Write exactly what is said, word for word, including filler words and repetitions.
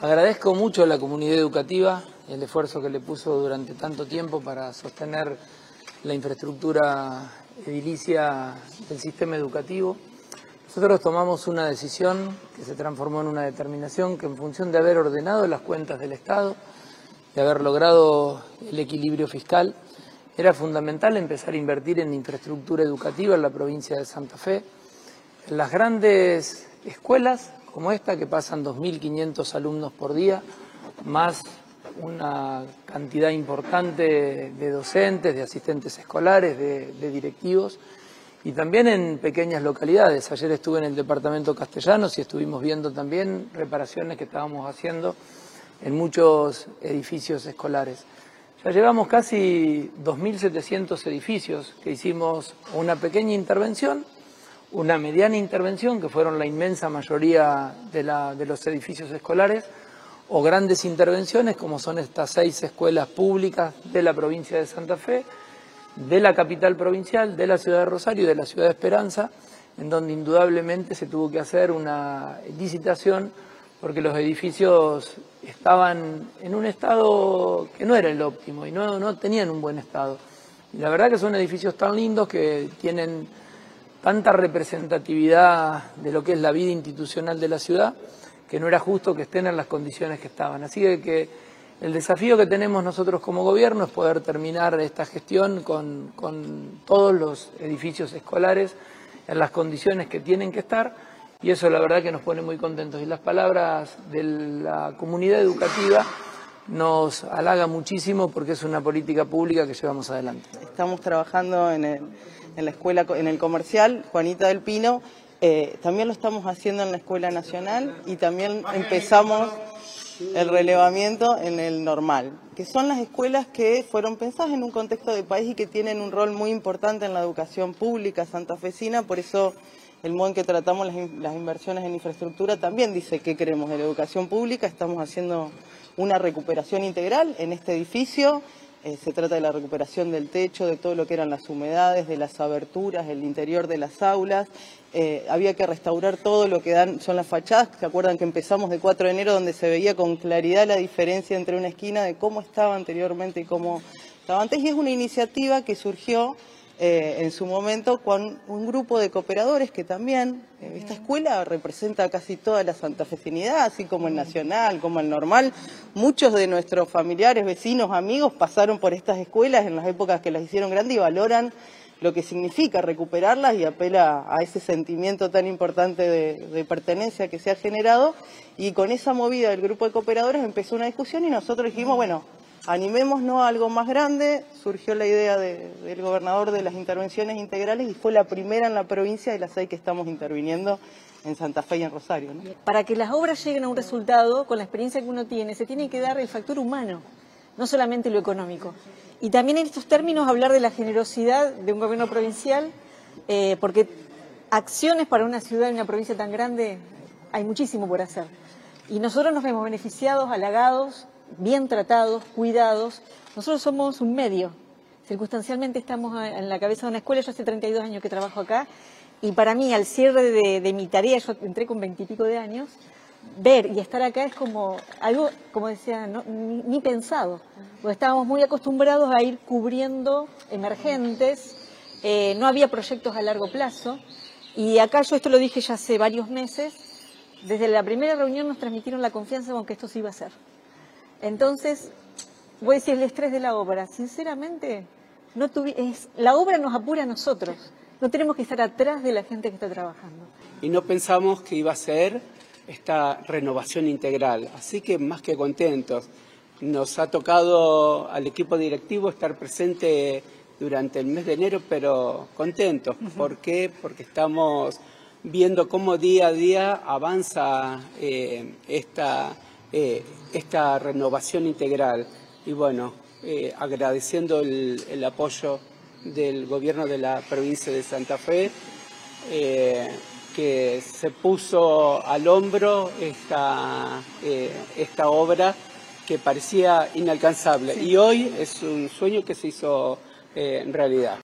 Agradezco mucho a la comunidad educativa el esfuerzo que le puso durante tanto tiempo para sostener la infraestructura edilicia del sistema educativo. Nosotros tomamos una decisión que se transformó en una determinación que, en función de haber ordenado las cuentas del Estado, de haber logrado el equilibrio fiscal, era fundamental empezar a invertir en infraestructura educativa en la provincia de Santa Fe, en las grandes escuelas como esta, que pasan dos mil quinientos alumnos por día, más una cantidad importante de docentes, de asistentes escolares, de, de directivos, y también en pequeñas localidades. Ayer estuve en el departamento Castellanos y estuvimos viendo también reparaciones que estábamos haciendo en muchos edificios escolares. Ya llevamos casi dos mil setecientos edificios que hicimos una pequeña intervención, una mediana intervención, que fueron la inmensa mayoría de, la, de los edificios escolares, o grandes intervenciones, como son estas seis escuelas públicas de la provincia de Santa Fe, de la capital provincial, de la ciudad de Rosario y de la ciudad de Esperanza, en donde indudablemente se tuvo que hacer una licitación porque los edificios estaban en un estado que no era el óptimo y no, no tenían un buen estado. Y la verdad que son edificios tan lindos que tienen tanta representatividad de lo que es la vida institucional de la ciudad, que no era justo que estén en las condiciones que estaban. Así que, que el desafío que tenemos nosotros como gobierno es poder terminar esta gestión con, con todos los edificios escolares en las condiciones que tienen que estar, y eso la verdad que nos pone muy contentos. Y las palabras de la comunidad educativa nos halaga muchísimo porque es una política pública que llevamos adelante. Estamos trabajando en, el, en la escuela, en el comercial Juanita del Pino, eh, también lo estamos haciendo en la Escuela Nacional y también empezamos el relevamiento en el normal, que son las escuelas que fueron pensadas en un contexto de país y que tienen un rol muy importante en la educación pública santafesina. Por eso el modo en que tratamos las, las inversiones en infraestructura también dice qué queremos de la educación pública. Estamos haciendo una recuperación integral en este edificio. Eh, se trata de la recuperación del techo, de todo lo que eran las humedades, de las aberturas, el interior de las aulas. Eh, había que restaurar todo lo que dan son las fachadas. ¿Se acuerdan que empezamos de cuatro de enero, donde se veía con claridad la diferencia entre una esquina de cómo estaba anteriormente y cómo estaba antes? Y es una iniciativa que surgió eh, en su momento con un grupo de cooperadores que también, eh, esta escuela representa casi toda la santafesinidad, así como el Nacional, como el Normal. Muchos de nuestros familiares, vecinos, amigos pasaron por estas escuelas en las épocas que las hicieron grandes y valoran lo que significa recuperarlas, y apela a ese sentimiento tan importante de, de pertenencia que se ha generado. Y con esa movida del grupo de cooperadores empezó una discusión y nosotros dijimos, bueno, animémonos a algo más grande. Surgió la idea de, del gobernador de las intervenciones integrales y fue la primera en la provincia de las seis que estamos interviniendo en Santa Fe y en Rosario, ¿no? Para que las obras lleguen a un resultado, con la experiencia que uno tiene, se tiene que dar el factor humano, no solamente lo económico. Y también en estos términos hablar de la generosidad de un gobierno provincial, eh, porque acciones para una ciudad y una provincia tan grande hay muchísimo por hacer. Y nosotros nos vemos beneficiados, halagados, bien tratados, cuidados. Nosotros somos un medio. Circunstancialmente estamos en la cabeza de una escuela. Yo hace treinta y dos años que trabajo acá, y para mí, al cierre de, de mi tarea, yo entré con veintipico de años, ver y estar acá es como algo, como decía, no, ni, ni pensado. Porque estábamos muy acostumbrados a ir cubriendo emergentes, eh, no había proyectos a largo plazo, y acá yo esto lo dije ya hace varios meses. Desde la primera reunión nos transmitieron la confianza con que esto se iba a hacer. Entonces, voy a decir, el estrés de la obra, sinceramente, no tuvi, es, la obra nos apura a nosotros, no tenemos que estar atrás de la gente que está trabajando. Y no pensamos que iba a ser esta renovación integral, así que más que contentos. Nos ha tocado al equipo directivo estar presente durante el mes de enero, pero contentos. ¿Por qué? Porque estamos viendo cómo día a día avanza eh, esta, eh, esta renovación integral. Y bueno, eh, agradeciendo el, el apoyo del gobierno de la provincia de Santa Fe, eh, que se puso al hombro esta, eh, esta obra que parecía inalcanzable. Sí. Y hoy es un sueño que se hizo eh, realidad.